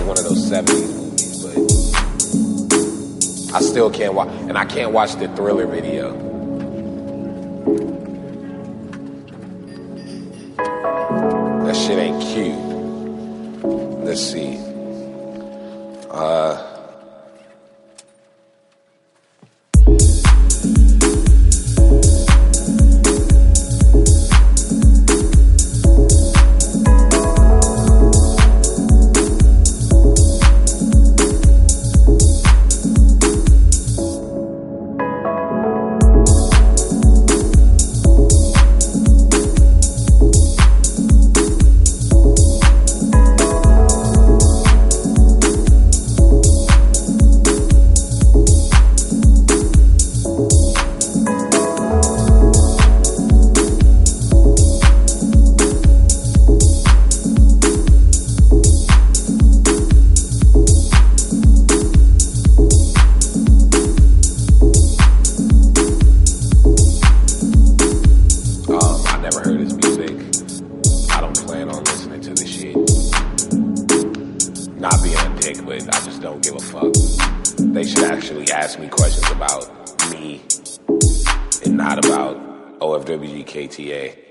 one of those 70s movies, but I still can't watch, and I can't watch the Thriller video. That shit ain't cute. Let's see. Not being a dick, but I just don't give a fuck. They should actually ask me questions about me and not about OFWGKTA.